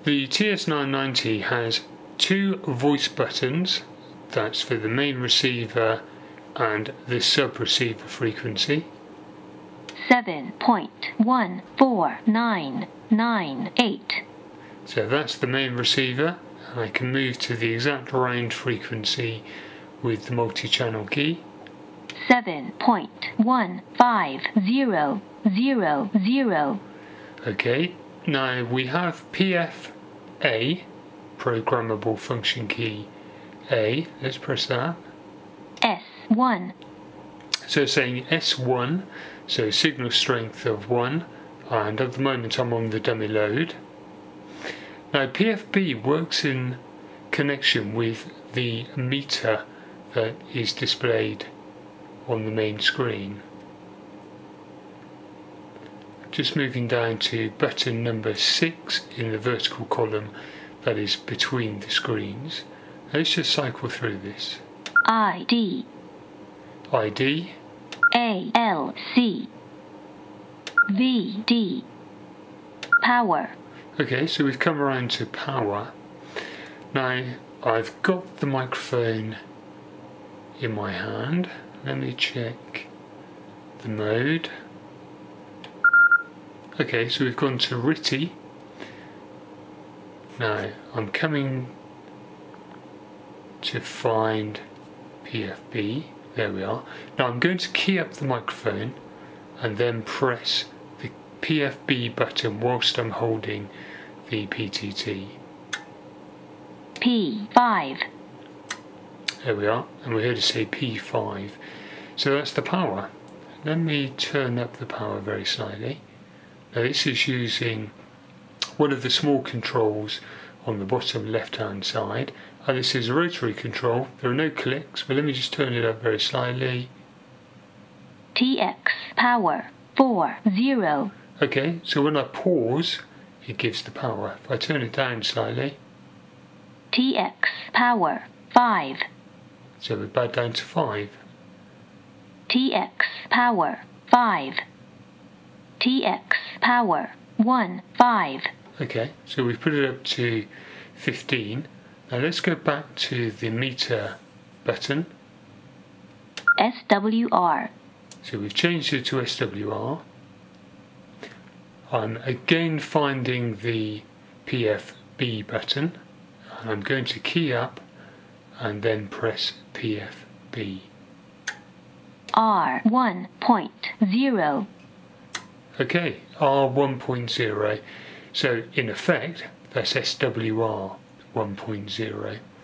The TS990 has two voice buttons, that's for the main receiver and the sub-receiver frequency. 7.14998. So that's the main receiver, and I can move to the exact range frequency with the multi-channel key. 7.15000. Okay, now we have PFA, programmable function key A. Let's press that. S1. So it's saying S1, so signal strength of 1, and at the moment I'm on the dummy load. Now PFB works in connection with the meter that is displayed on the main screen. Just moving down to button number 6 in the vertical column that is between the screens. Let's just cycle through this. ID. ID. ALC. VD. Power. Okay, so we've come around to power. Now I've got the microphone in my hand. Let me check the mode. Okay, so we've gone to RTTY. Now I'm coming to find PFB. There we are. Now I'm going to key up the microphone and then press the PFB button whilst I'm holding the PTT. P5. There we are, and we're here to say P5. So that's the power. Let me turn up the power very slightly. Now this is using one of the small controls on the bottom left hand side, and this is a rotary control. There are no clicks, but let me just turn it up very slightly. TX power 40. Okay, so when I pause it gives the power. If I turn it down slightly, TX power 5. so we're back down to 5. TX power 5. TX power 15. Okay, so we've put it up to 15. Now let's go back to the meter button. SWR. So we've changed it to SWR. I'm again finding the PFB button, and I'm going to key up and then press PFB. R1.0. Okay, R1.0. So in effect, that's SWR 1.0.